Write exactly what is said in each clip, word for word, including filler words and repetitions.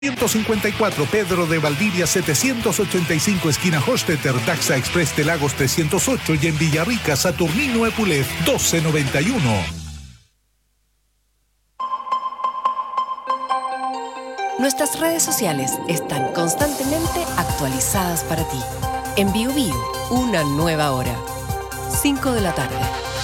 ciento cincuenta y cuatro Pedro de Valdivia setecientos ochenta y cinco esquina Hostetter, Taxa Express de Lagos trescientos ocho y en Villarrica Saturnino Epulef doce noventa y uno. Nuestras redes sociales están constantemente actualizadas para ti. En Bio Bio, una nueva hora. cinco de la tarde.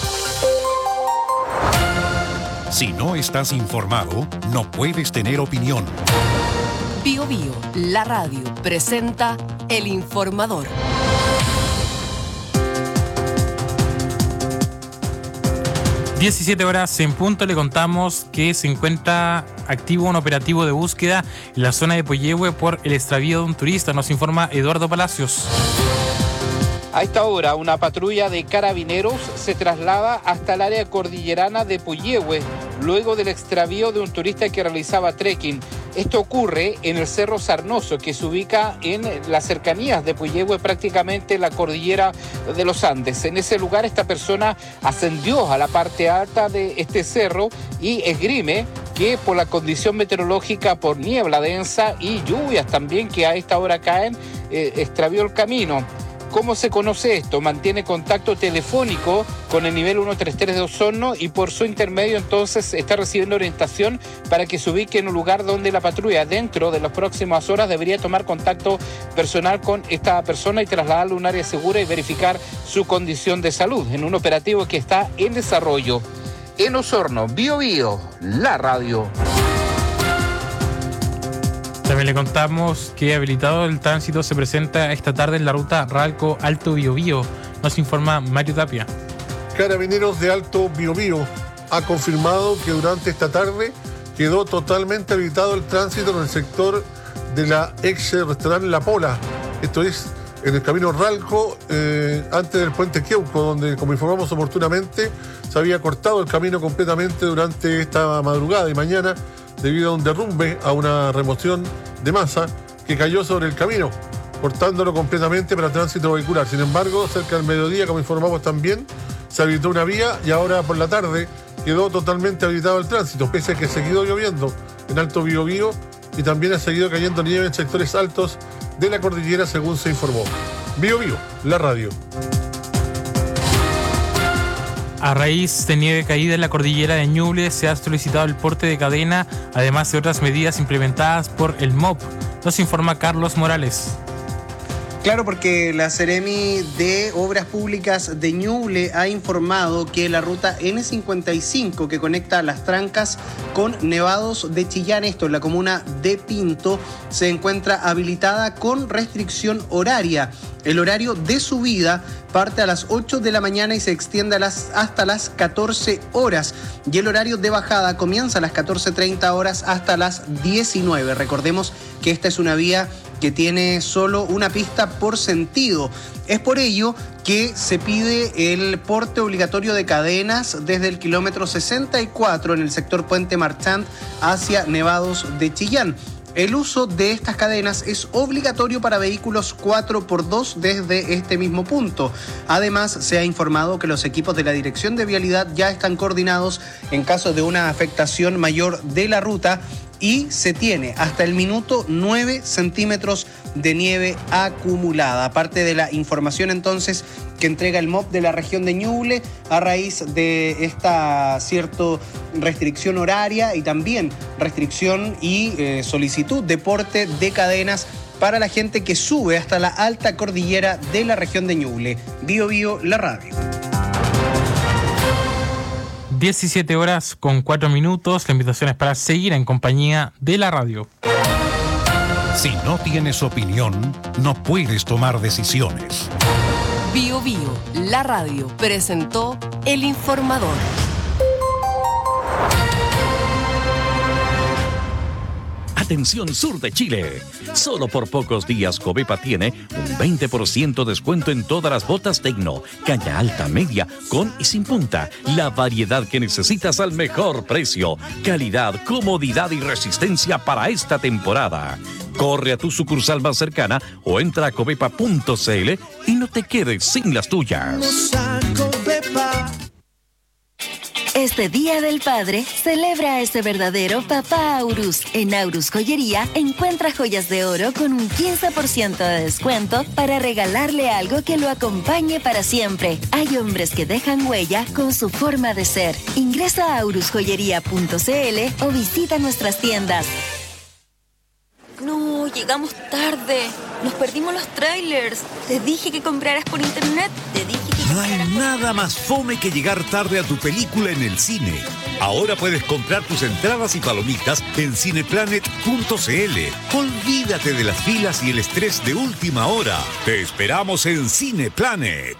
Si no estás informado, no puedes tener opinión. Bio Bio, la radio, presenta El Informador. diecisiete horas en punto, le contamos que se encuentra activo un operativo de búsqueda en la zona de Puyehue por el extravío de un turista, nos informa Eduardo Palacios. A esta hora, una patrulla de carabineros se traslada hasta el área cordillerana de Puyehue, luego del extravío de un turista que realizaba trekking. Esto ocurre en el Cerro Sarnoso, que se ubica en las cercanías de Puyehue, prácticamente en la cordillera de los Andes. En ese lugar, esta persona ascendió a la parte alta de este cerro y esgrime que por la condición meteorológica, por niebla densa y lluvias también que a esta hora caen, eh, extravió el camino. ¿Cómo se conoce esto? Mantiene contacto telefónico con el nivel ciento treinta y tres de Osorno y por su intermedio entonces está recibiendo orientación para que se ubique en un lugar donde la patrulla dentro de las próximas horas debería tomar contacto personal con esta persona y trasladarlo a un área segura y verificar su condición de salud en un operativo que está en desarrollo. En Osorno, Bio Bio, la radio. También le contamos que habilitado el tránsito se presenta esta tarde en la ruta Ralco Alto Biobío. Nos informa Mario Tapia. Carabineros de Alto Biobío ha confirmado que durante esta tarde quedó totalmente habilitado el tránsito en el sector de la ex restaurante La Pola. Esto es en el camino Ralco, eh, antes del puente Queuco, donde, como informamos oportunamente, se había cortado el camino completamente durante esta madrugada y mañana, debido a un derrumbe, a una remoción de masa que cayó sobre el camino, cortándolo completamente para tránsito vehicular. Sin embargo, cerca del mediodía, como informamos también, se habilitó una vía y ahora por la tarde quedó totalmente habilitado el tránsito, pese a que ha seguido lloviendo en Alto Biobío y también ha seguido cayendo nieve en sectores altos de la cordillera, según se informó. Bio Bio, la radio. A raíz de nieve caída en la cordillera de Ñuble, se ha solicitado el porte de cadena, además de otras medidas implementadas por el M O P. Nos informa Carlos Morales. Claro, porque la Seremi de Obras Públicas de Ñuble ha informado que la ruta ene cincuenta y cinco que conecta Las Trancas con Nevados de Chillán, esto en la comuna de Pinto, se encuentra habilitada con restricción horaria. El horario de subida parte a las ocho de la mañana y se extiende a las, hasta las catorce horas. Y el horario de bajada comienza a las catorce treinta horas hasta las diecinueve. Recordemos que esta es una vía que tiene solo una pista por sentido. Es por ello que se pide el porte obligatorio de cadenas desde el kilómetro sesenta y cuatro en el sector Puente Marchand hacia Nevados de Chillán. El uso de estas cadenas es obligatorio para vehículos cuatro por dos desde este mismo punto. Además, se ha informado que los equipos de la Dirección de Vialidad ya están coordinados en caso de una afectación mayor de la ruta y se tiene hasta el minuto nueve centímetros de nieve acumulada. Aparte de la información entonces que entrega el M O P de la región de Ñuble a raíz de esta cierta restricción horaria y también restricción y eh, solicitud de porte de cadenas para la gente que sube hasta la alta cordillera de la región de Ñuble. Bio Bio, la radio. diecisiete horas con cuatro minutos. La invitación es para seguir en compañía de la radio. Si no tienes opinión, no puedes tomar decisiones. Bio Bio, la radio, presentó El Informador. Atención sur de Chile. Solo por pocos días Covepa tiene un veinte por ciento descuento en todas las botas Tecno, caña alta, media, con y sin punta. La variedad que necesitas al mejor precio. Calidad, comodidad y resistencia para esta temporada. Corre a tu sucursal más cercana o entra a covepa punto cl y no te quedes sin las tuyas. Este Día del Padre, celebra a ese verdadero papá Aurus. En Aurus Joyería, encuentra joyas de oro con un quince por ciento de descuento para regalarle algo que lo acompañe para siempre. Hay hombres que dejan huella con su forma de ser. Ingresa a aurus joyería punto c l o visita nuestras tiendas. No, llegamos tarde. Nos perdimos los trailers. Te dije que compraras por internet. Te dije que No hay nada más fome que llegar tarde a tu película en el cine. Ahora puedes comprar tus entradas y palomitas en cineplanet punto c l. Olvídate de las filas y el estrés de última hora. Te esperamos en Cineplanet.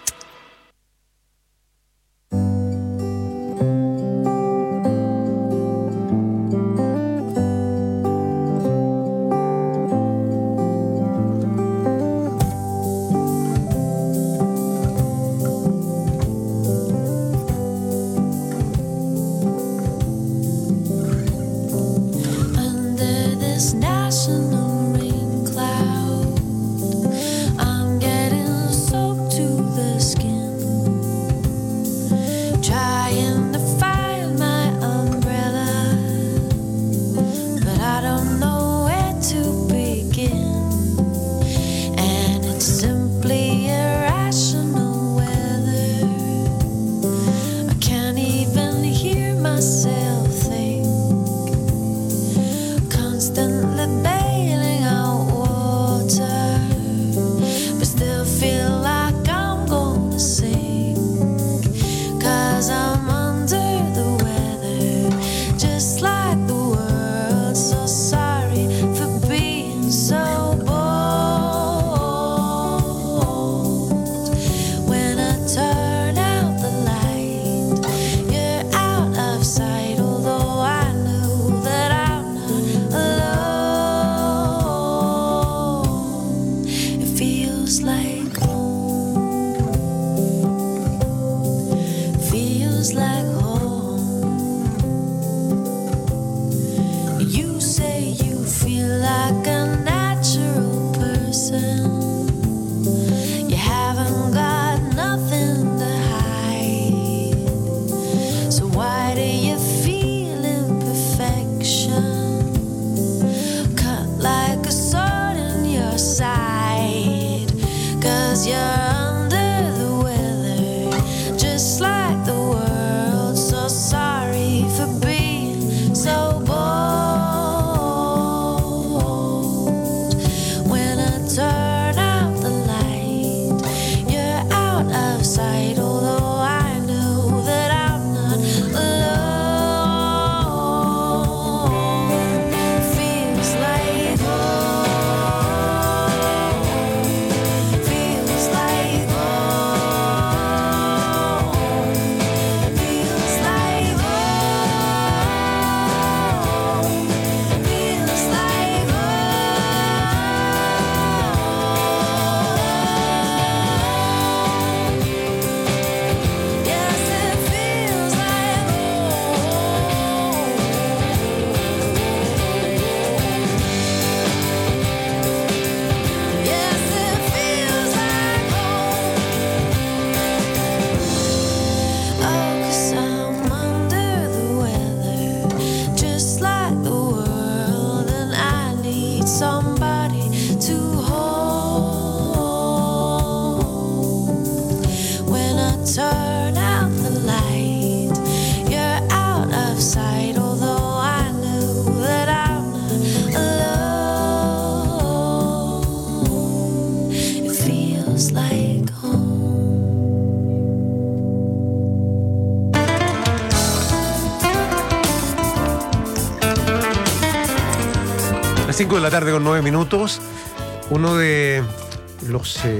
cinco de la tarde con nueve minutos. Uno de los eh,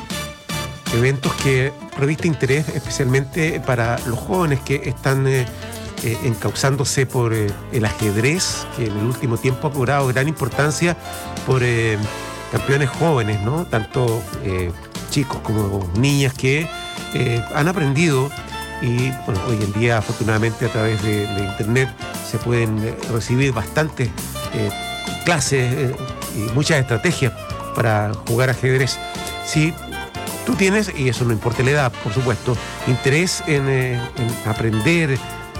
eventos que reviste interés especialmente para los jóvenes que están eh, eh, encauzándose por eh, el ajedrez, que en el último tiempo ha cobrado gran importancia por eh, campeones jóvenes, ¿no? Tanto eh, chicos como niñas que eh, han aprendido y bueno, hoy en día afortunadamente a través de, de internet se pueden eh, recibir bastantes eh, clases eh, y muchas estrategias para jugar ajedrez. Si tú tienes, y eso no importa la edad, por supuesto, interés en, eh, en aprender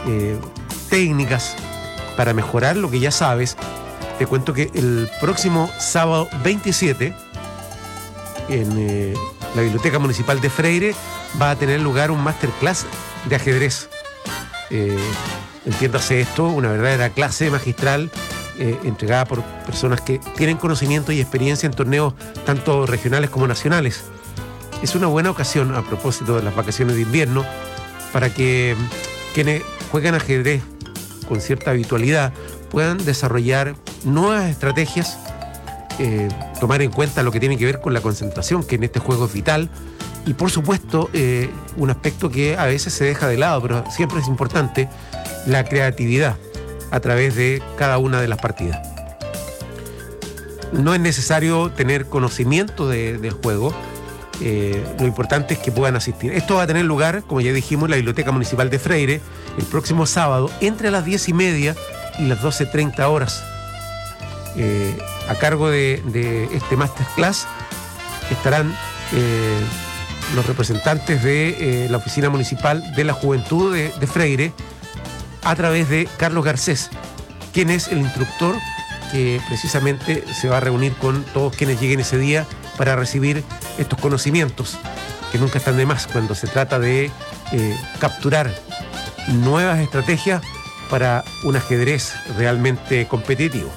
eh, técnicas para mejorar lo que ya sabes, te cuento que el próximo sábado veintisiete en eh, la Biblioteca Municipal de Freire va a tener lugar un masterclass de ajedrez. Eh, entiéndase esto, una verdadera clase magistral eh, entregada por personas que tienen conocimiento y experiencia en torneos tanto regionales como nacionales. Es una buena ocasión, a propósito de las vacaciones de invierno, para que quienes juegan ajedrez con cierta habitualidad puedan desarrollar nuevas estrategias, eh, tomar en cuenta lo que tiene que ver con la concentración, que en este juego es vital, y por supuesto eh, un aspecto que a veces se deja de lado, pero siempre es importante, la creatividad a través de cada una de las partidas. No es necesario tener conocimiento de, del juego, eh, lo importante es que puedan asistir. Esto va a tener lugar, como ya dijimos, en la Biblioteca Municipal de Freire el próximo sábado entre las diez y media y las doce treinta horas. Eh, a cargo de, de este masterclass estarán eh, los representantes de eh, la Oficina Municipal de la Juventud de, de Freire, a través de Carlos Garcés, quien es el instructor que precisamente se va a reunir con todos quienes lleguen ese día para recibir estos conocimientos, que nunca están de más cuando se trata de eh, capturar nuevas estrategias para un ajedrez realmente competitivo.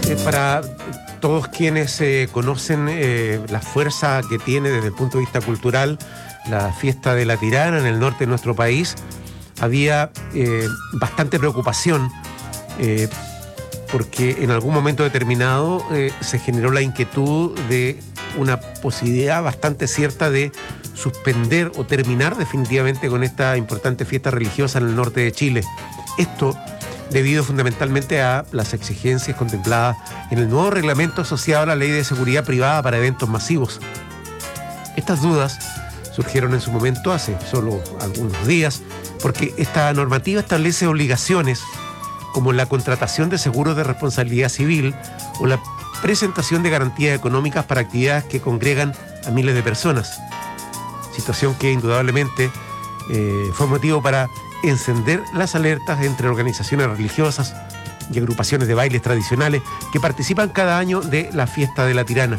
eh, para todos quienes eh, conocen eh, la fuerza que tiene desde el punto de vista cultural la fiesta de la Tirana en el norte de nuestro país, había eh, bastante preocupación eh, porque en algún momento determinado eh, se generó la inquietud de una posibilidad bastante cierta de suspender o terminar definitivamente con esta importante fiesta religiosa en el norte de Chile. Esto debido fundamentalmente a las exigencias contempladas en el nuevo reglamento asociado a la Ley de Seguridad Privada para eventos masivos. Estas dudas surgieron en su momento hace solo algunos días, porque esta normativa establece obligaciones como la contratación de seguros de responsabilidad civil o la presentación de garantías económicas para actividades que congregan a miles de personas. Situación que indudablemente eh, fue motivo para encender las alertas entre organizaciones religiosas y agrupaciones de bailes tradicionales que participan cada año de la fiesta de la Tirana.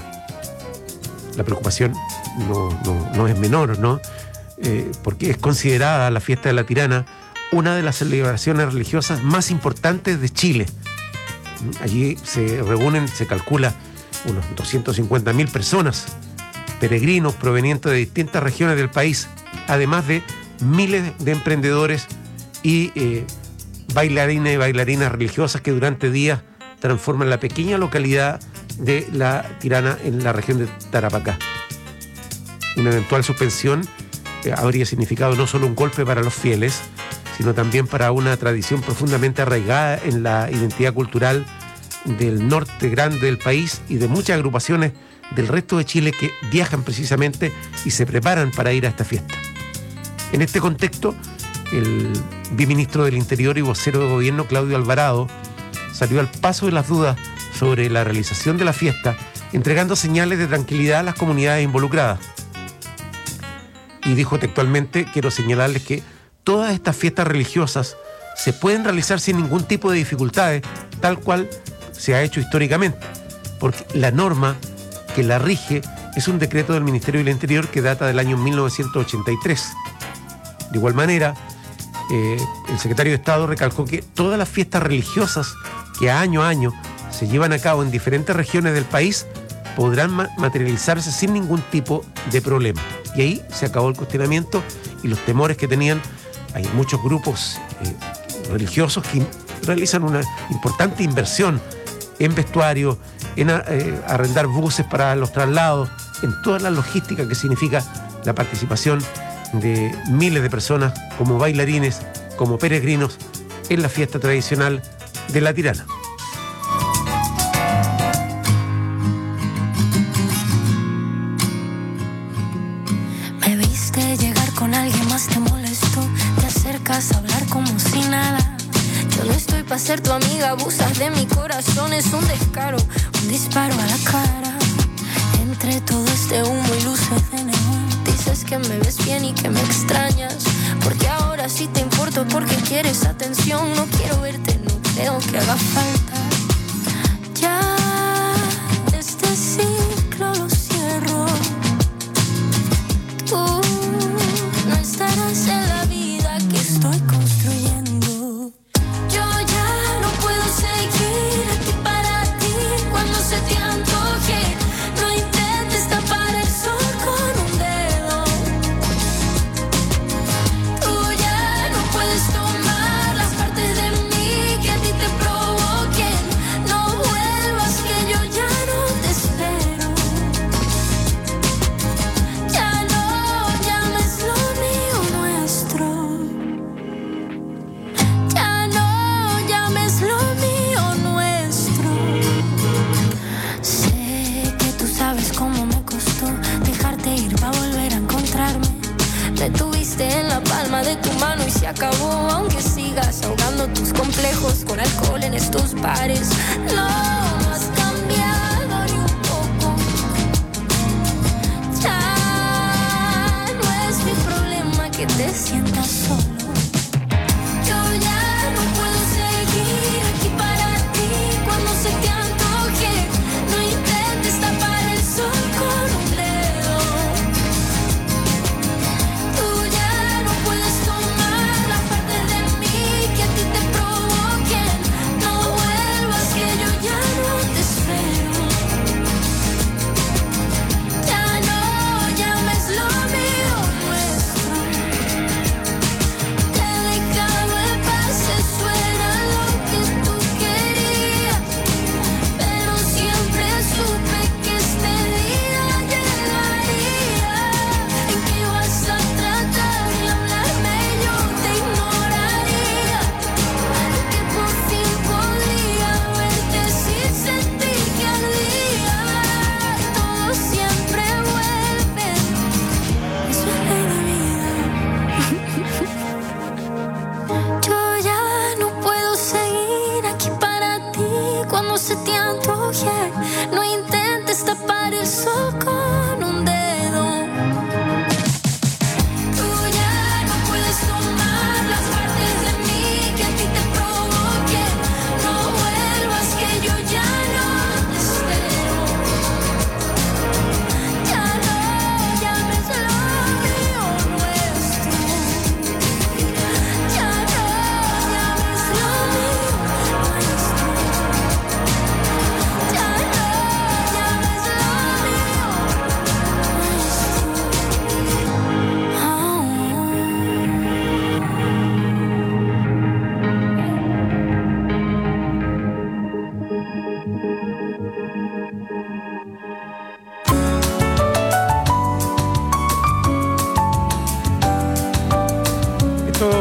La preocupación no, no, no es menor, ¿no? Eh, porque es considerada la fiesta de la Tirana una de las celebraciones religiosas más importantes de Chile. Allí se reúnen, se calcula, unos doscientas cincuenta mil personas, peregrinos provenientes de distintas regiones del país, además de miles de emprendedores y eh, bailarines y bailarinas religiosas que durante días transforman la pequeña localidad de la Tirana en la región de Tarapacá. Una eventual suspensión eh, habría significado no solo un golpe para los fieles, sino también para una tradición profundamente arraigada en la identidad cultural del norte grande del país y de muchas agrupaciones del resto de Chile que viajan precisamente y se preparan para ir a esta fiesta. En este contexto, el viceministro del Interior y vocero de gobierno, Claudio Alvarado, salió al paso de las dudas sobre la realización de la fiesta, entregando señales de tranquilidad a las comunidades involucradas. Y dijo textualmente: quiero señalarles que todas estas fiestas religiosas se pueden realizar sin ningún tipo de dificultades, tal cual se ha hecho históricamente, porque la norma que la rige es un decreto del Ministerio del Interior que data del año mil novecientos ochenta y tres. De igual manera, eh, el secretario de Estado recalcó que todas las fiestas religiosas que año a año se llevan a cabo en diferentes regiones del país podrán ma- materializarse sin ningún tipo de problema. Y ahí se acabó el cuestionamiento y los temores que tenían. Hay muchos grupos eh, religiosos que realizan una importante inversión en vestuario, en eh, arrendar buses para los traslados, en toda la logística que significa la participación de miles de personas como bailarines, como peregrinos en la fiesta tradicional de la Tirana. Me viste llegar con alguien más, te molestó, te acercas a hablar como si nada. Yo no estoy para ser tu amiga, abusas de mi corazón, es un descaro, un disparo a la cara. Entre todo este humo y luces de neón, dices que me ves bien y que me extrañas, porque ahora sí te importo, porque quieres atención. No quiero verte, no creo que haga falta. Ya este ciclo lo cierro. Tú no estarás en la vida que estoy construyendo. Yo ya no puedo seguir aquí para ti cuando se te antoje. No intentes tapar el sol con un dedo. Tú ya no puedes tomar las partes de mí que a ti te provoquen. No vuelvas, que yo ya no te espero. Ya no llames lo mío nuestro. Ya no llames lo mío nuestro. Sé que tú sabes cómo me costó dejarte ir para volver a encontrarme. Me tuviste en la palma de tu mano y se acabó, aunque sigas ahogando tus complejos con alcohol en estos bares. No has cambiado ni un poco. Ya no es mi problema que te sientas solo. Yo ya no puedo seguir aquí para ti cuando se te antoje. No intentes tapar el sol con un dedo. Tú ya no puedes tomar la parte de mí que a ti te provoquen. No vuelvas, que yo ya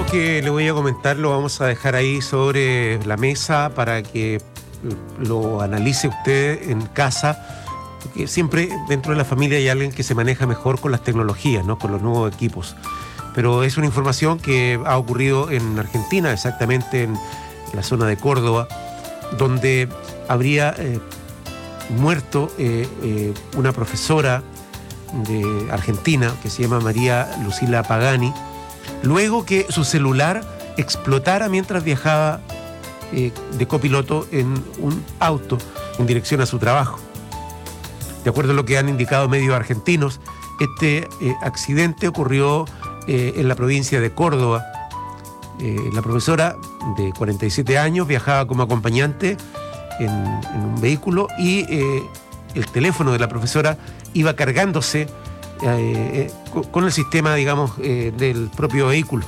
que le voy a comentar lo vamos a dejar ahí sobre la mesa para que lo analice usted en casa, porque siempre dentro de la familia hay alguien que se maneja mejor con las tecnologías, ¿no? Con los nuevos equipos. Pero es una información que ha ocurrido en Argentina, exactamente en la zona de Córdoba, donde habría eh, muerto eh, eh, una profesora de Argentina que se llama María Lucila Pagani, luego que su celular explotara mientras viajaba eh, de copiloto en un auto en dirección a su trabajo. De acuerdo a lo que han indicado medios argentinos, este eh, accidente ocurrió eh, en la provincia de Córdoba. Eh, la profesora de cuarenta y siete años viajaba como acompañante en, en un vehículo y eh, el teléfono de la profesora iba cargándose eh, eh, con el sistema, digamos, eh, del propio vehículo.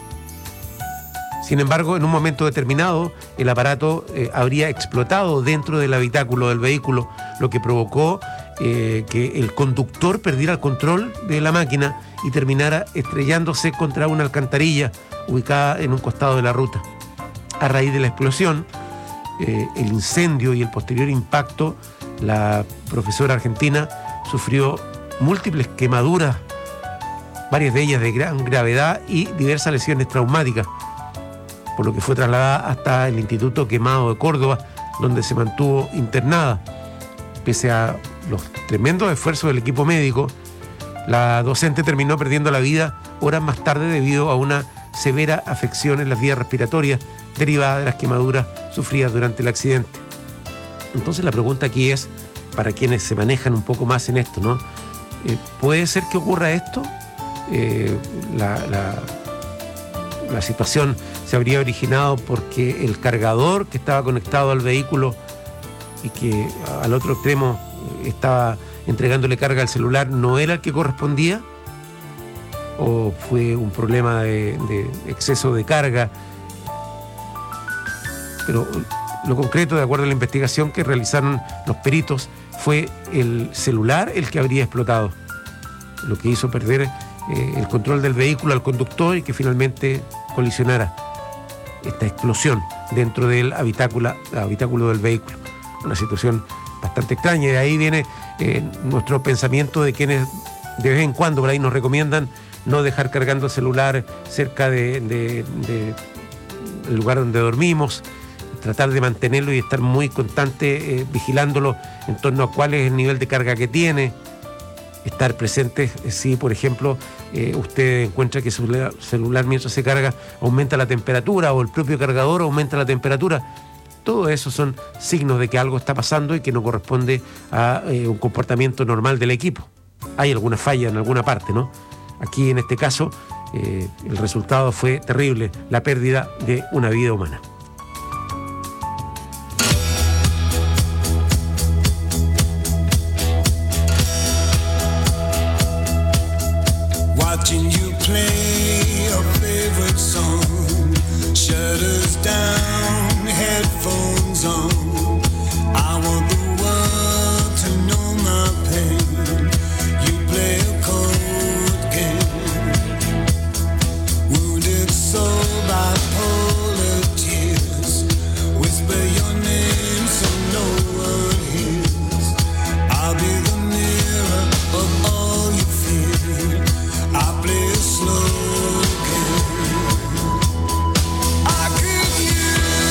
Sin embargo, en un momento determinado, el aparato eh, habría explotado dentro del habitáculo del vehículo, lo que provocó eh, que el conductor perdiera el control de la máquina y terminara estrellándose contra una alcantarilla ubicada en un costado de la ruta. A raíz de la explosión, eh, el incendio y el posterior impacto, la profesora argentina sufrió múltiples quemaduras, varias de ellas de gran gravedad y diversas lesiones traumáticas, por lo que fue trasladada hasta el Instituto Quemado de Córdoba, donde se mantuvo internada. Pese a los tremendos esfuerzos del equipo médico, la docente terminó perdiendo la vida horas más tarde debido a una severa afección en las vías respiratorias derivada de las quemaduras sufridas durante el accidente. Entonces la pregunta aquí es, para quienes se manejan un poco más en esto, ¿no? Eh, ¿Puede ser que ocurra esto? Eh, la, la, la situación se habría originado porque el cargador que estaba conectado al vehículo y que al otro extremo estaba entregándole carga al celular no era el que correspondía, o fue un problema de, de exceso de carga. Pero lo concreto, de acuerdo a la investigación que realizaron los peritos, fue el celular el que habría explotado, lo que hizo perder eh, el control del vehículo al conductor y que finalmente colisionara esta explosión dentro del habitáculo, habitáculo del vehículo. Una situación bastante extraña, y de ahí viene eh, nuestro pensamiento de quienes de vez en cuando por ahí nos recomiendan no dejar cargando el celular cerca de, de, de el lugar donde dormimos, tratar de mantenerlo y estar muy constante eh, vigilándolo en torno a cuál es el nivel de carga que tiene, estar presentes eh, si por ejemplo eh, usted encuentra que su celular mientras se carga aumenta la temperatura, o el propio cargador aumenta la temperatura. Todo eso son signos de que algo está pasando y que no corresponde a eh, un comportamiento normal del equipo. Hay alguna falla en alguna parte, ¿no? Aquí en este caso eh, el resultado fue terrible, la pérdida de una vida humana. Watching you play your favorite song, shutters down, headphones on. I want the world to know my pain. You play a cold game, wounded soul, bipolar tears. Whisper your name so no one hears. I'll be the mirror of all you feel. I play a slow game. I could use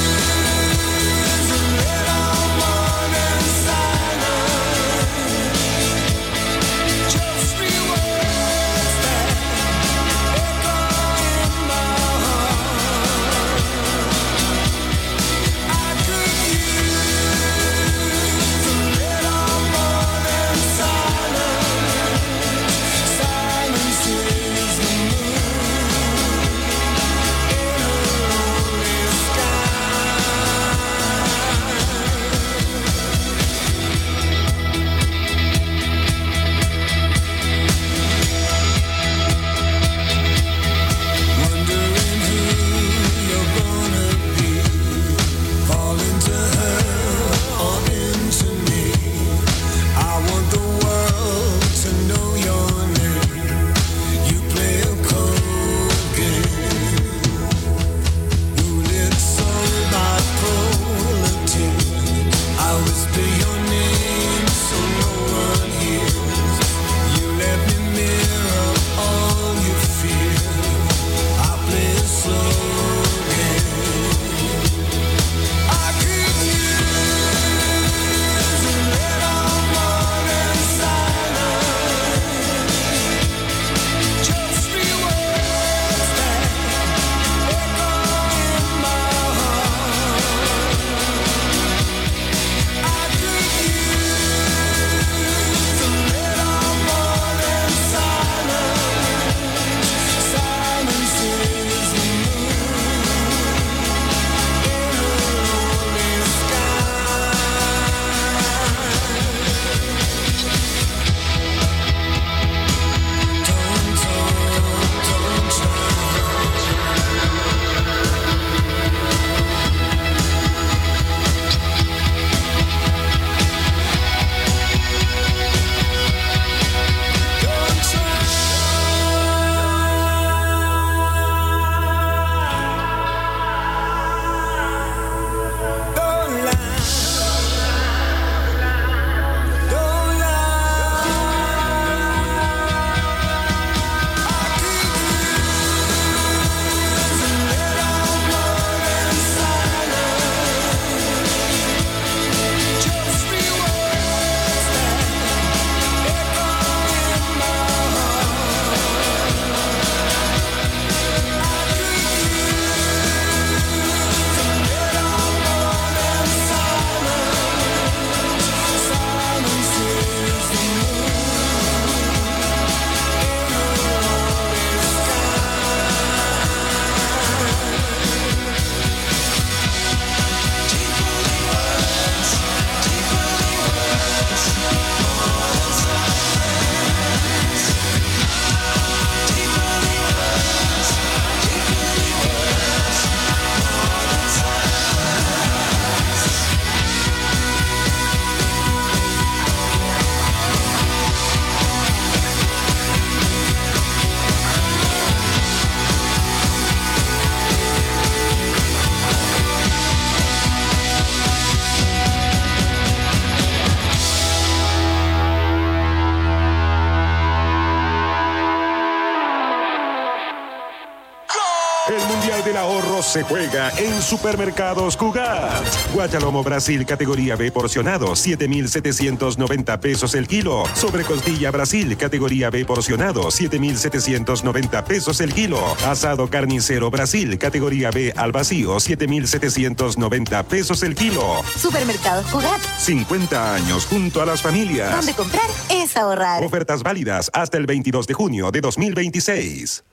El Mundial del Ahorro se juega en Supermercados Cugat. Guachalomo Brasil categoría B porcionado, siete mil setecientos noventa pesos el kilo. Sobrecostilla Brasil categoría B porcionado, siete mil setecientos noventa pesos el kilo. Asado carnicero Brasil categoría B al vacío, siete mil setecientos noventa pesos el kilo. Supermercados Cugat. cincuenta años junto a las familias. Donde comprar es ahorrar. Ofertas válidas hasta el veintidós de junio de dos mil veintiséis.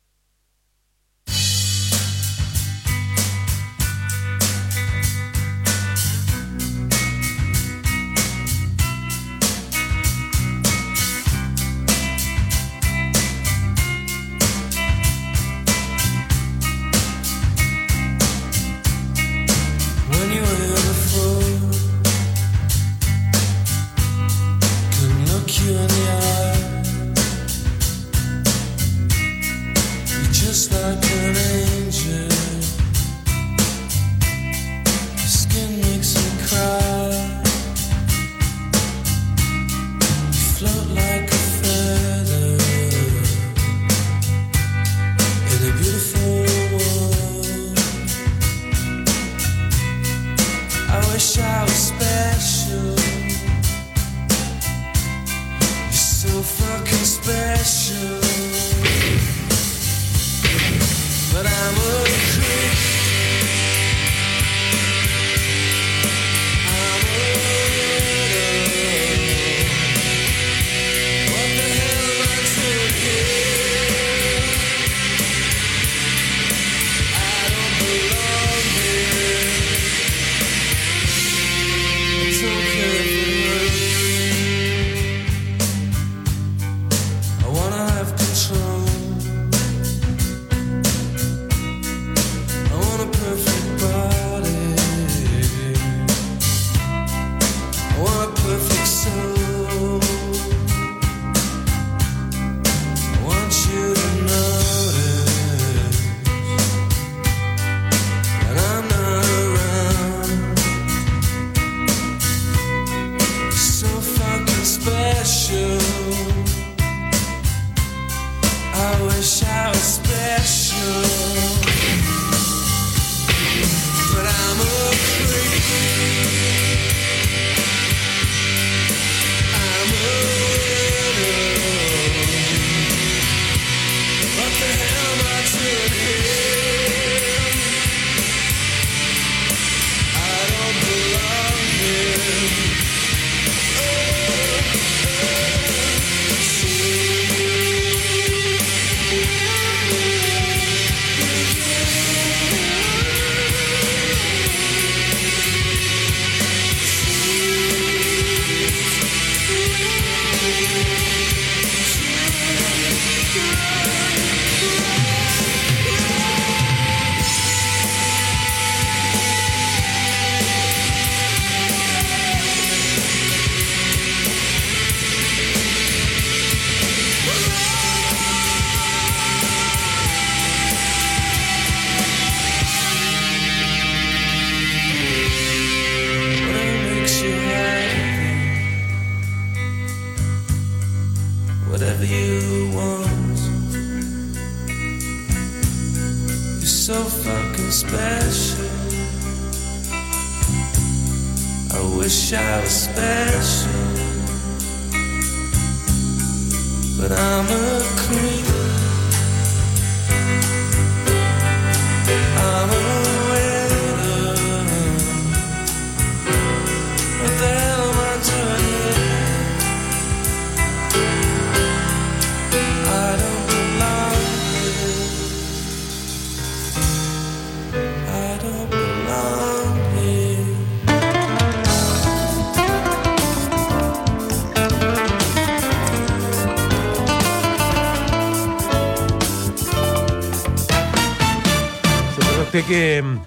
Que um,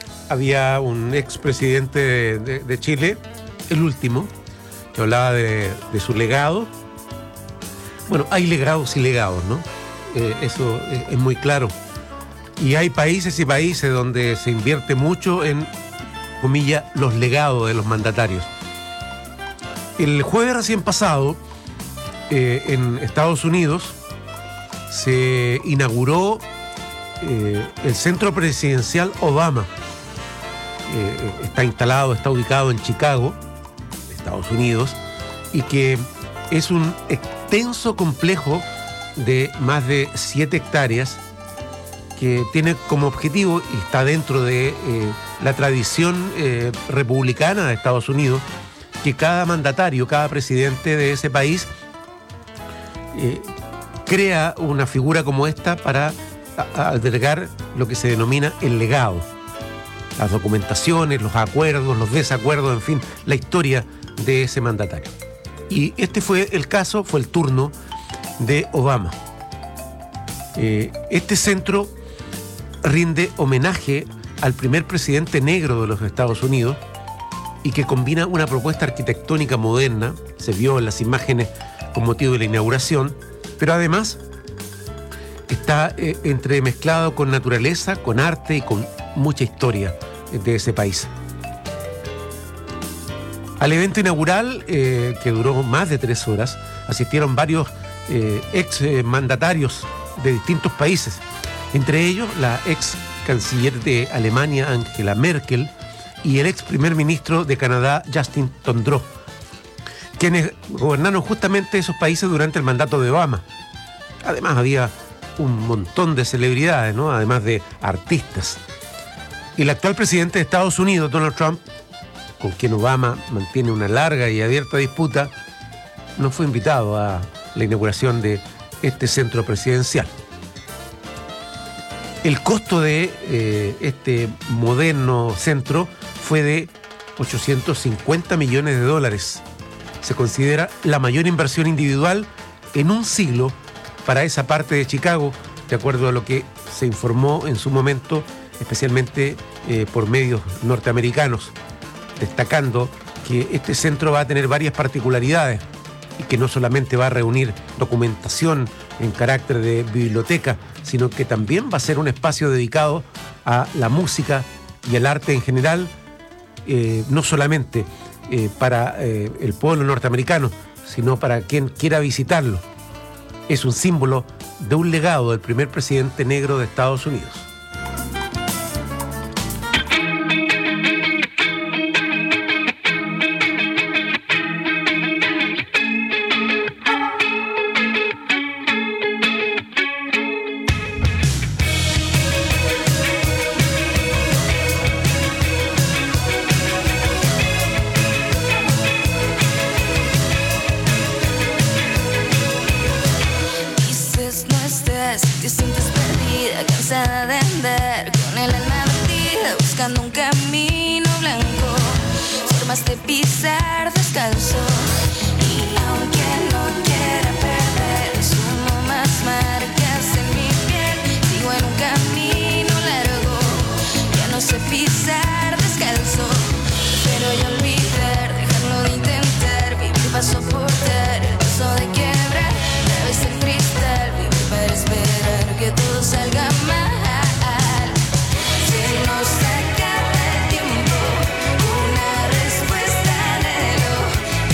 había un expresidente de, de, de Chile, el último, que hablaba de, de su legado. Bueno, hay legados y legados, ¿no? Eh, eso es, es muy claro. Y hay países y países donde se invierte mucho en, comillas, los legados de los mandatarios. El jueves recién pasado, eh, en Estados Unidos, se inauguró eh, el Centro Presidencial Obama eh, está instalado, está ubicado en Chicago, Estados Unidos, y que es un extenso complejo de más de siete hectáreas que tiene como objetivo, y está dentro de eh, la tradición eh, republicana de Estados Unidos, que cada mandatario, cada presidente de ese país eh, crea una figura como esta para a, a albergar lo que se denomina el legado. Las documentaciones, los acuerdos, los desacuerdos, en fin, la historia de ese mandatario. Y este fue el caso, fue el turno de Obama. Eh, este centro rinde homenaje al primer presidente negro de los Estados Unidos y que combina una propuesta arquitectónica moderna, se vio en las imágenes con motivo de la inauguración, pero además está eh, entremezclado con naturaleza, con arte y con mucha historia de ese país. Al evento inaugural, eh, que duró más de tres horas, asistieron varios eh, ex eh, mandatarios de distintos países, entre ellos la ex canciller de Alemania, Angela Merkel, y el ex primer ministro de Canadá, Justin Trudeau, quienes gobernaron justamente esos países durante el mandato de Obama. Además había un montón de celebridades, ¿no? Además de artistas. Y el actual presidente de Estados Unidos, Donald Trump, con quien Obama mantiene una larga y abierta disputa, no fue invitado a la inauguración de este centro presidencial. El costo de eh, este moderno centro fue de ochocientos cincuenta millones de dólares. Se considera la mayor inversión individual en un siglo para esa parte de Chicago, de acuerdo a lo que se informó en su momento, especialmente eh, por medios norteamericanos, destacando que este centro va a tener varias particularidades y que no solamente va a reunir documentación en carácter de biblioteca, sino que también va a ser un espacio dedicado a la música y al arte en general, eh, no solamente eh, para eh, el pueblo norteamericano, sino para quien quiera visitarlo. Es un símbolo de un legado del primer presidente negro de Estados Unidos. Te sientes perdida, cansada de andar con el alma perdida, buscando un camino blanco, formas de pisar descalzo. Y aunque no quiera perder, sumo más marcas en mi piel. Sigo en un camino largo, ya no sé pisar descalzo. Prefiero ya olvidar, dejarlo de intentar, vivir para soportar el peso de quebrar. Debe ser cristal, vivir para esperar que todo salga mal. Se nos acaba el tiempo, una respuesta anhelo.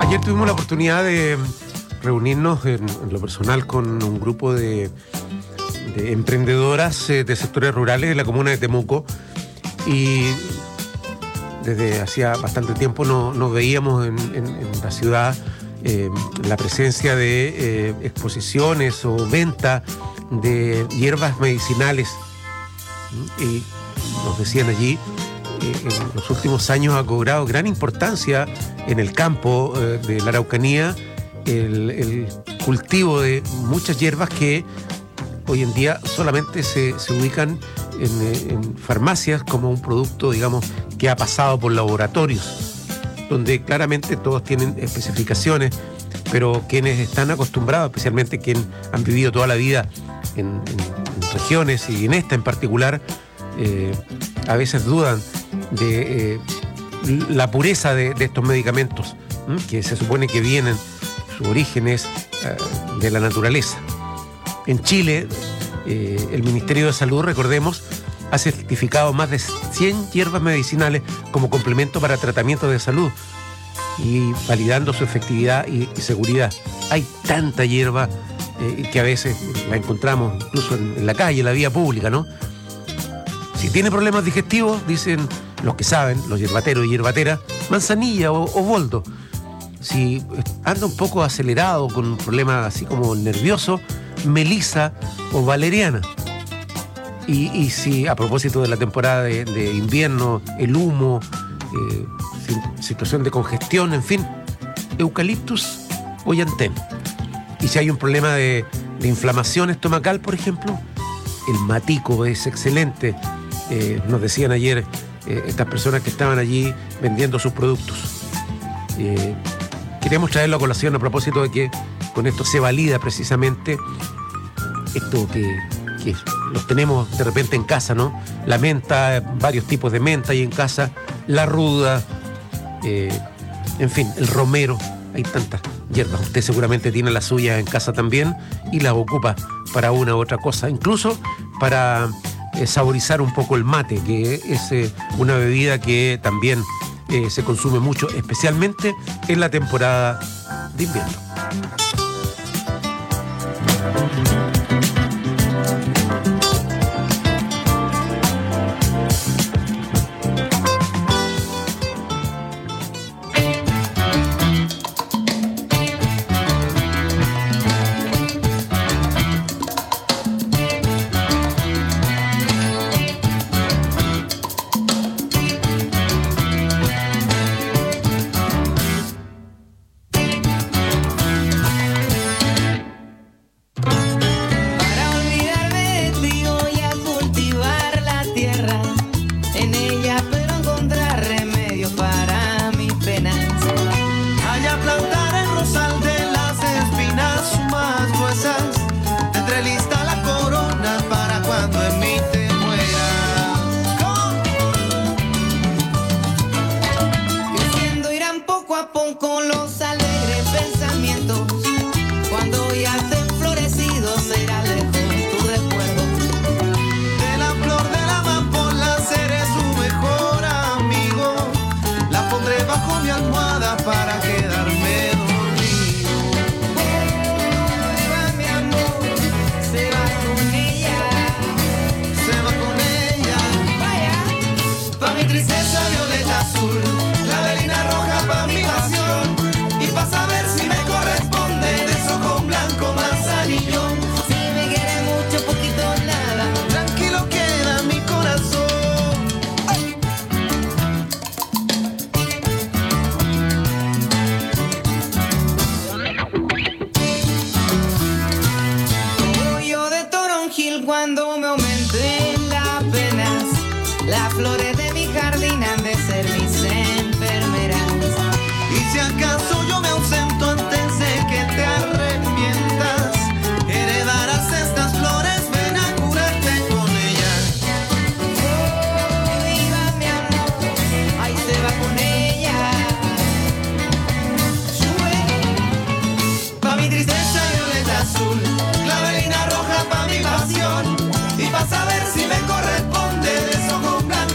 Ayer tuvimos la oportunidad de reunirnos en, en lo personal con un grupo de, de emprendedoras eh, de sectores rurales de la comuna de Temuco, y desde hacía bastante tiempo no, nos veíamos en, en, en la ciudad eh, la presencia de eh, exposiciones o venta de hierbas medicinales. Y nos decían allí, eh, en los últimos años ha cobrado gran importancia en el campo eh, de la Araucanía el, el cultivo de muchas hierbas que hoy en día solamente se, se ubican en, eh, en farmacias como un producto, digamos, que ha pasado por laboratorios, donde claramente todos tienen especificaciones, pero quienes están acostumbrados, especialmente quienes han vivido toda la vida en, en, en regiones y en esta en particular, eh, a veces dudan de eh, la pureza de, de estos medicamentos, ¿m? que se supone que vienen, su origen es eh, de la naturaleza. En Chile, eh, el Ministerio de Salud, recordemos, ha certificado más de cien hierbas medicinales como complemento para tratamientos de salud y validando su efectividad y, y seguridad. Hay tanta hierba eh, que a veces la encontramos incluso en, en la calle, en la vía pública, ¿no? Si tiene problemas digestivos, dicen los que saben, los hierbateros y hierbateras, manzanilla o, o boldo. Si anda un poco acelerado con un problema así como nervioso, melisa o valeriana. Y, y si a propósito de la temporada de, de invierno, el humo, eh, situación de congestión, en fin, eucaliptus o llantén. Y si hay un problema de, de inflamación estomacal, por ejemplo, el matico es excelente. Eh, nos decían ayer eh, estas personas que estaban allí vendiendo sus productos. Eh, queríamos traerlo a colación a propósito de que con esto se valida precisamente esto que, que los tenemos de repente en casa, ¿no? La menta, varios tipos de menta hay en casa, la ruda, eh, en fin, el romero, hay tantas hierbas. Usted seguramente tiene las suyas en casa también y las ocupa para una u otra cosa, incluso para eh, saborizar un poco el mate, que es eh, una bebida que también eh, se consume mucho, especialmente en la temporada de invierno.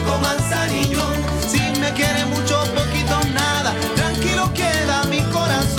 Quiere mucho, poquito, nada. Tranquilo queda mi corazón.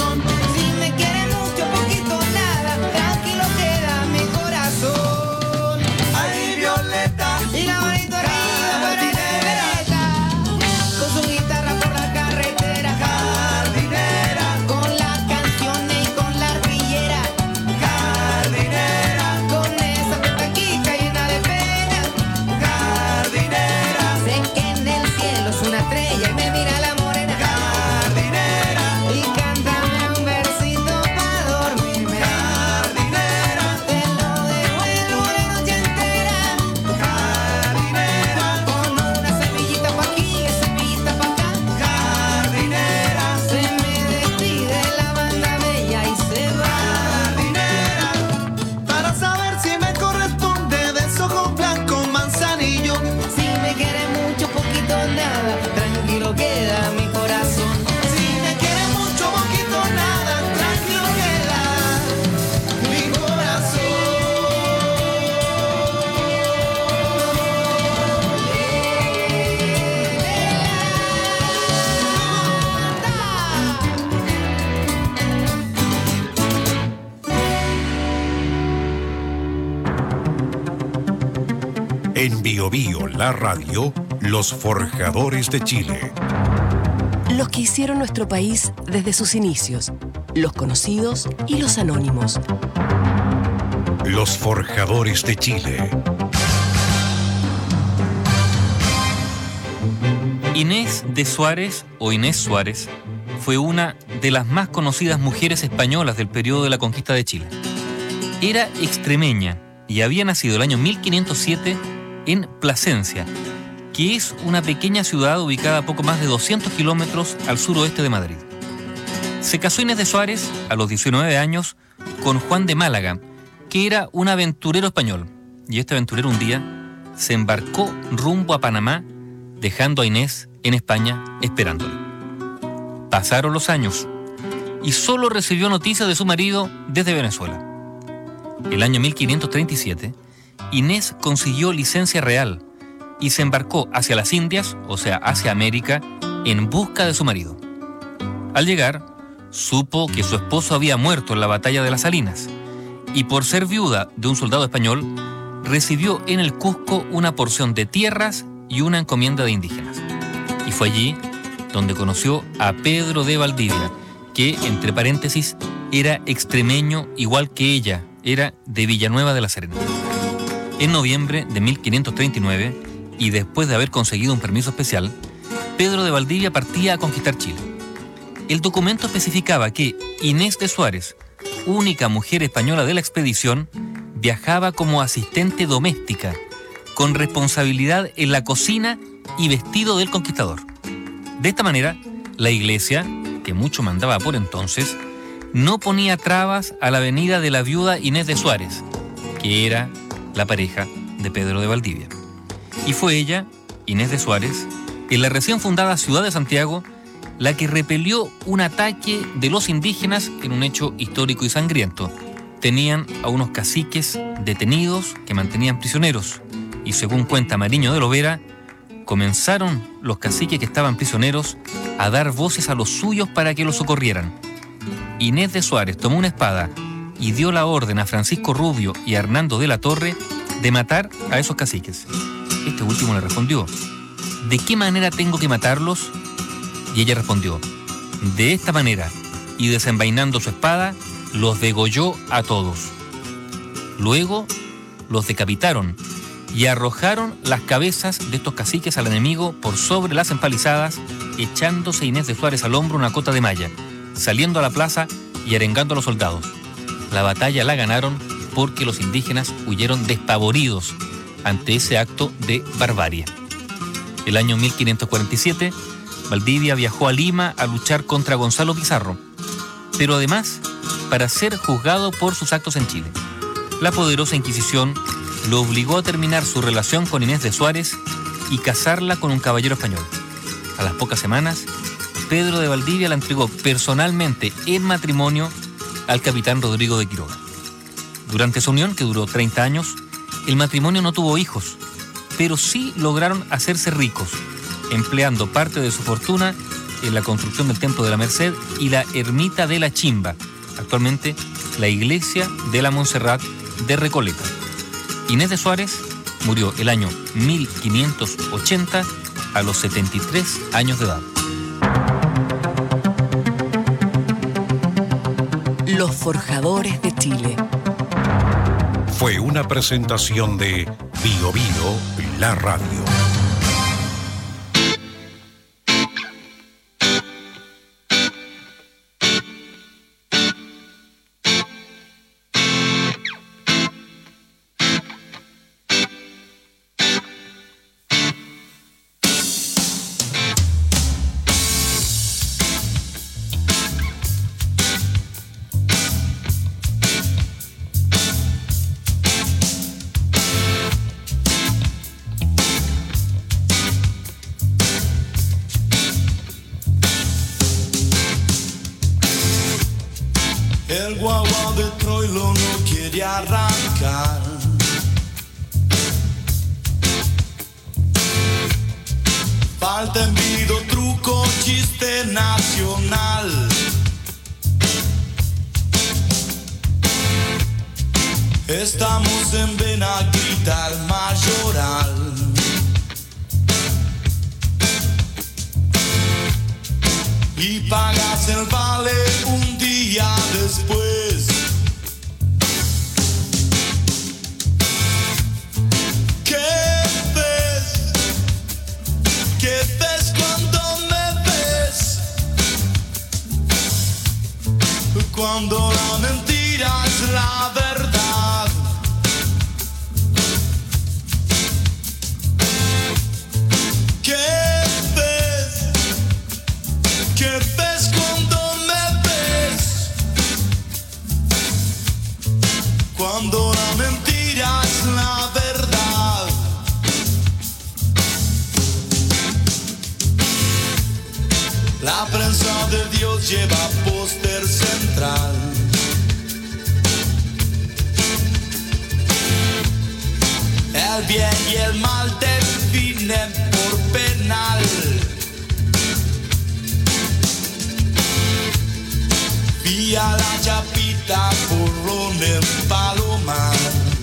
En Bio Bio, la radio, los forjadores de Chile. Los que hicieron nuestro país desde sus inicios, los conocidos y los anónimos. Los forjadores de Chile. Inés de Suárez, o Inés Suárez, fue una de las más conocidas mujeres españolas del periodo de la conquista de Chile. Era extremeña y había nacido el año mil quinientos siete en Plasencia, que es una pequeña ciudad ubicada a poco más de doscientos kilómetros al suroeste de Madrid. Se casó Inés de Suárez a los diecinueve años con Juan de Málaga, que era un aventurero español, y este aventurero un día se embarcó rumbo a Panamá, dejando a Inés en España esperándole. Pasaron los años y solo recibió noticias de su marido desde Venezuela. El año mil quinientos treinta y siete, Inés consiguió licencia real y se embarcó hacia las Indias, o sea, hacia América, en busca de su marido. Al llegar, supo que su esposo había muerto en la batalla de las Salinas y por ser viuda de un soldado español, recibió en el Cusco una porción de tierras y una encomienda de indígenas. Y fue allí donde conoció a Pedro de Valdivia, que, entre paréntesis, era extremeño igual que ella, era de Villanueva de la Serena. En noviembre de mil quinientos treinta y nueve, y después de haber conseguido un permiso especial, Pedro de Valdivia partía a conquistar Chile. El documento especificaba que Inés de Suárez, única mujer española de la expedición, viajaba como asistente doméstica, con responsabilidad en la cocina y vestido del conquistador. De esta manera, la Iglesia, que mucho mandaba por entonces, no ponía trabas a la venida de la viuda Inés de Suárez, que era la pareja de Pedro de Valdivia. Y fue ella, Inés de Suárez, en la recién fundada ciudad de Santiago, la que repelió un ataque de los indígenas en un hecho histórico y sangriento. Tenían a unos caciques detenidos que mantenían prisioneros, y según cuenta Mariño de Lovera, comenzaron los caciques que estaban prisioneros a dar voces a los suyos para que los socorrieran. Inés de Suárez tomó una espada y dio la orden a Francisco Rubio y a Hernando de la Torre de matar a esos caciques. Este último le respondió: ¿de qué manera tengo que matarlos? Y ella respondió: de esta manera, y desenvainando su espada, los degolló a todos. Luego los decapitaron y arrojaron las cabezas de estos caciques al enemigo por sobre las empalizadas, echándose Inés de Suárez al hombro una cota de malla, saliendo a la plaza y arengando a los soldados. La batalla la ganaron porque los indígenas huyeron despavoridos ante ese acto de barbarie. El año mil quinientos cuarenta y siete, Valdivia viajó a Lima a luchar contra Gonzalo Pizarro, pero además para ser juzgado por sus actos en Chile. La poderosa Inquisición lo obligó a terminar su relación con Inés de Suárez y casarla con un caballero español. A las pocas semanas, Pedro de Valdivia la entregó personalmente en matrimonio al capitán Rodrigo de Quiroga. Durante esa unión, que duró treinta años, el matrimonio no tuvo hijos, pero sí lograron hacerse ricos, empleando parte de su fortuna en la construcción del Templo de la Merced y la Ermita de la Chimba, actualmente la Iglesia de la Montserrat de Recoleta. Inés de Suárez murió el año mil quinientos ochenta a los setenta y tres años de edad. Los forjadores de Chile. Fue una presentación de Bio Bio, la radio. El guagua de Troilo no quiere arrancar. Falta envido, truco, chiste nacional. Estamos en Benaguita, el Mayoral. Y pagas el vale un día después. ¿Qué ves? ¿Qué ves cuando me ves? Cuando la mentira es la verdad. ¿Qué ves? ¿Qué ves cuando me ves? Cuando la mentira es la verdad. La prensa de Dios lleva póster central. El bien y el mal definen por penal. Vía la chapita, porrón en Palomar.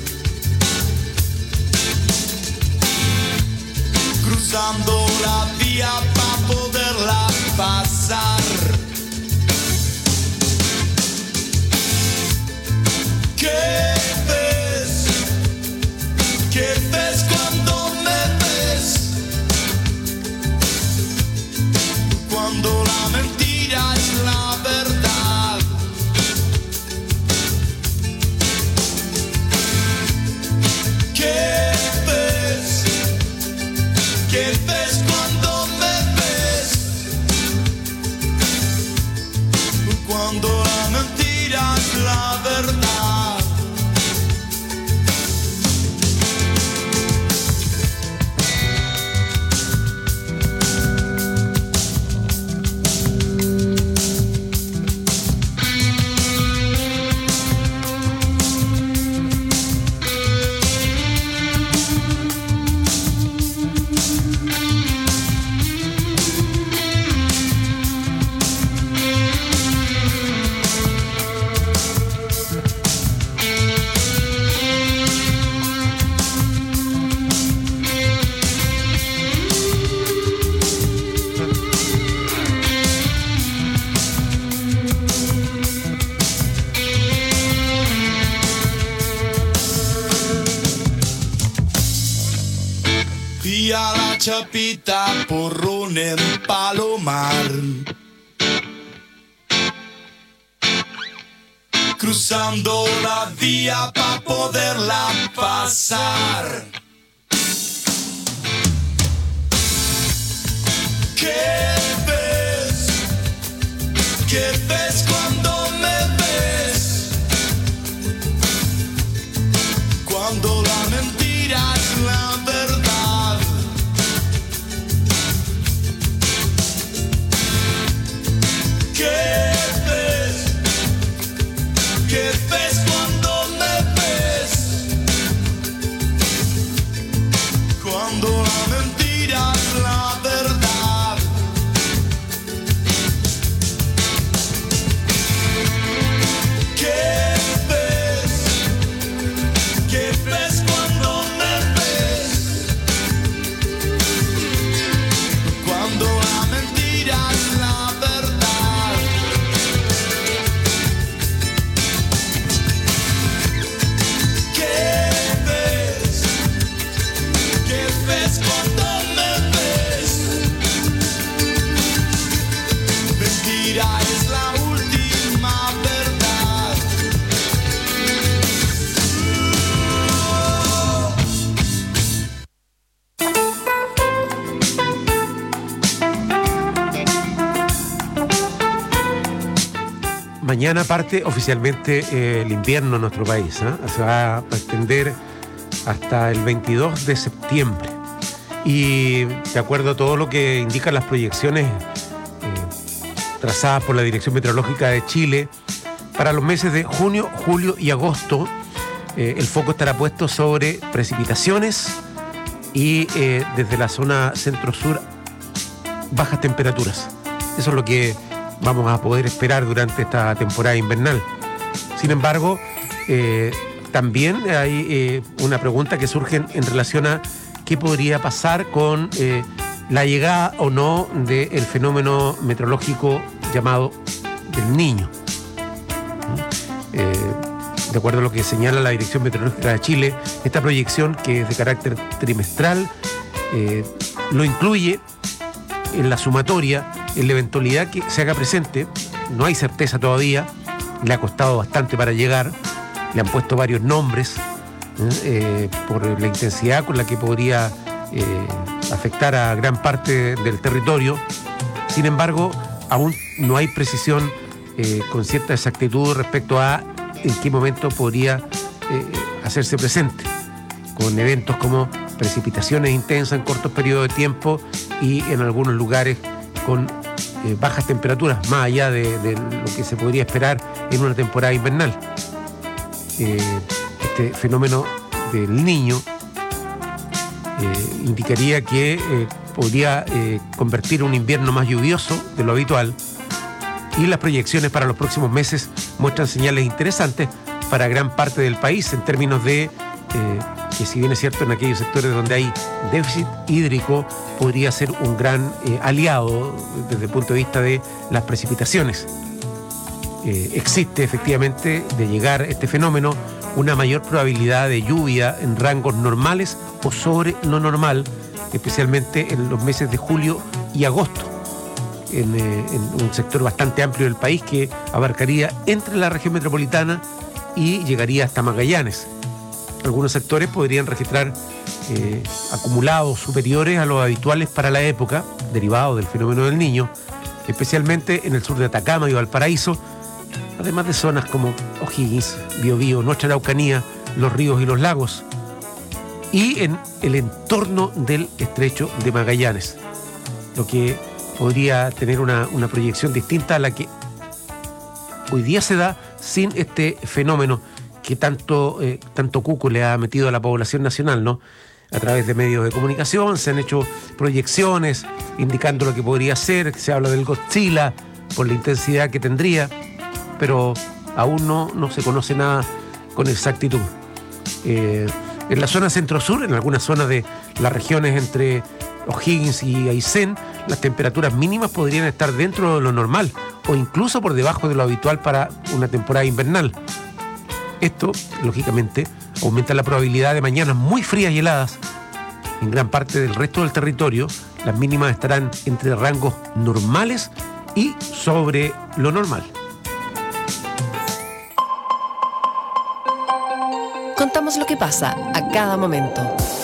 Cruzando la vía para poderla pasar. ¿Qué ves? ¿Qué ves cuando me ves? Cuando la mentira es la verdad. ¿Qué ves? ¿Qué ves cuando me ves? Cuando la mentira es la verdad. Vía la chapita, porrón en Palomar. Cruzando la vía para poderla pasar. ¿Qué ves? ¿Qué ves cuando me ves? Cuando la mentira es la verdad. ¿Qué ves? ¿Qué ves cuando me ves? Cuando la mentira es la verdad. ¿Qué ves? ¿Qué ves cuando me ves? Cuando la mentira es la verdad. ¿Ves cuando me ves? Mentira es la última verdad. Mañana parte oficialmente eh, el invierno en nuestro país, ¿eh? Se va a extender hasta el veintidós de septiembre. Y de acuerdo a todo lo que indican las proyecciones eh, trazadas por la Dirección Meteorológica de Chile, para los meses de junio, julio y agosto, eh, el foco estará puesto sobre precipitaciones y eh, desde la zona centro-sur, bajas temperaturas. Eso es lo que vamos a poder esperar durante esta temporada invernal. Sin embargo, eh, también hay eh, una pregunta que surge en, en relación a qué podría pasar con eh, la llegada o no del fenómeno meteorológico llamado del Niño. Eh, de acuerdo a lo que señala la Dirección Meteorológica de Chile, esta proyección, que es de carácter trimestral, eh, lo incluye en la sumatoria, en la eventualidad que se haga presente. No hay certeza todavía, le ha costado bastante para llegar, le han puesto varios nombres eh, por la intensidad con la que podría eh, afectar a gran parte del territorio. Sin embargo, aún no hay precisión eh, con cierta exactitud respecto a en qué momento podría eh, hacerse presente, con eventos como precipitaciones intensas en cortos periodos de tiempo y en algunos lugares con eh, bajas temperaturas, más allá de, de lo que se podría esperar en una temporada invernal. Eh, este fenómeno del Niño eh, indicaría que eh, podría eh, convertir un invierno más lluvioso de lo habitual, y las proyecciones para los próximos meses muestran señales interesantes para gran parte del país en términos de eh, que, si bien es cierto, en aquellos sectores donde hay déficit hídrico, podría ser un gran eh, aliado desde el punto de vista de las precipitaciones. Eh, existe efectivamente, de llegar este fenómeno, una mayor probabilidad de lluvia en rangos normales o sobre lo normal, especialmente en los meses de julio y agosto. En, eh, en un sector bastante amplio del país que abarcaría entre la región metropolitana y llegaría hasta Magallanes. Algunos sectores podrían registrar eh, acumulados superiores a los habituales para la época, derivados del fenómeno del Niño, especialmente en el sur de Atacama y Valparaíso, además de zonas como O'Higgins, Biobío, nuestra Araucanía, los ríos y los lagos, y en el entorno del estrecho de Magallanes, lo que podría tener una, una proyección distinta a la que hoy día se da sin este fenómeno que tanto, eh, tanto cuco le ha metido a la población nacional, ¿no? A través de medios de comunicación se han hecho proyecciones indicando lo que podría ser, se habla del Godzilla por la intensidad que tendría, pero aún no, no se conoce nada con exactitud. Eh, en la zona centro-sur, en algunas zonas de las regiones entre O'Higgins y Aysén, las temperaturas mínimas podrían estar dentro de lo normal o incluso por debajo de lo habitual para una temporada invernal. Esto, lógicamente, aumenta la probabilidad de mañanas muy frías y heladas. En gran parte del resto del territorio, las mínimas estarán entre rangos normales y sobre lo normal. Contamos lo que pasa a cada momento.